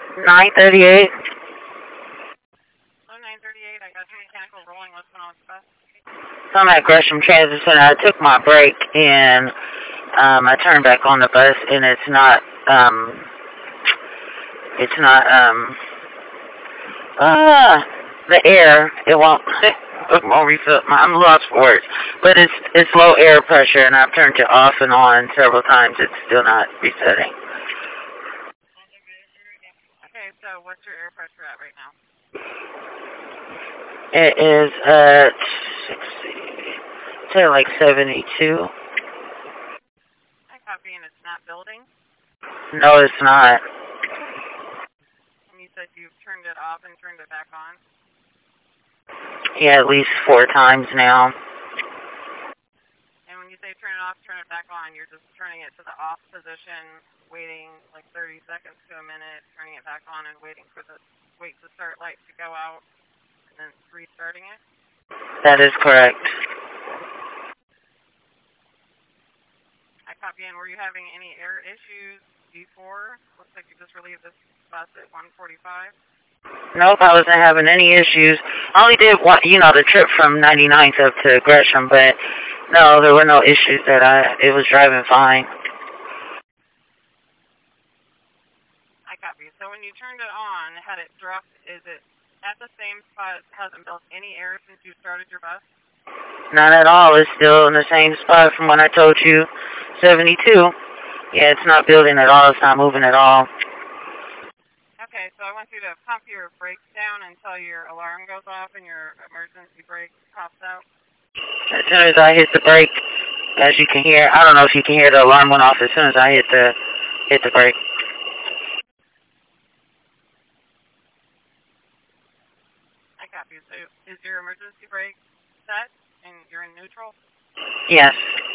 938. Oh, 938. I got your mechanical rolling. What's going on with the bus? So I'm at Gresham Transit Center. I took my break and I turned back on the bus, and it's not the air. It won't refill. I'm lost for words, but it's low air pressure, and I've turned it off and on several times. It's still not resetting. Okay, so what's your air pressure at right now? It is at, say, like 72. I copy, and it's not building? No, it's not. And you said you've turned it off and turned it back on? Yeah, at least 4 times now. And when you say turn it off, turn it back on, you're just turning it to the off position, waiting like 30 seconds to a minute, turning it back on and waiting for the wait to start light to go out, and then restarting it? That is correct. I copy. And were you having any air issues before? Looks like you just relieved this bus at 1:45. Nope, I wasn't having any issues. I only did the trip from 99th up to Gresham, but no, there were no issues it was driving fine. I copy. So when you turned it on, had it dropped, is it at the same spot? Hasn't built any air since you started your bus? Not at all. It's still in the same spot from when I told you, 72. Yeah, it's not building at all. It's not moving at all. Okay, so I want you to pump your brakes down until your alarm goes off and your emergency brake pops out. As soon as I hit the brake, as you can hear, I don't know if you can hear, the alarm went off as soon as I hit the brake. I copy. So is your emergency brake set and you're in neutral? Yes.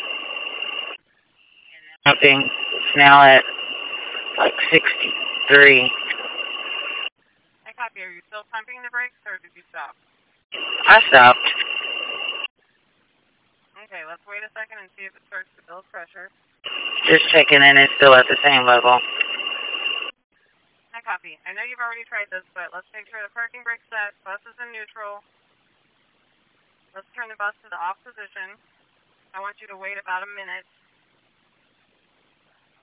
Pumping. It's now at like 63. I copy. Are you still pumping the brakes or did you stop? I stopped. Okay, let's wait a second and see if it starts to build pressure. Just checking in. It's still at the same level. I copy. I know you've already tried this, but let's make sure the parking brake's set. Bus is in neutral. Let's turn the bus to the off position. I want you to wait about a minute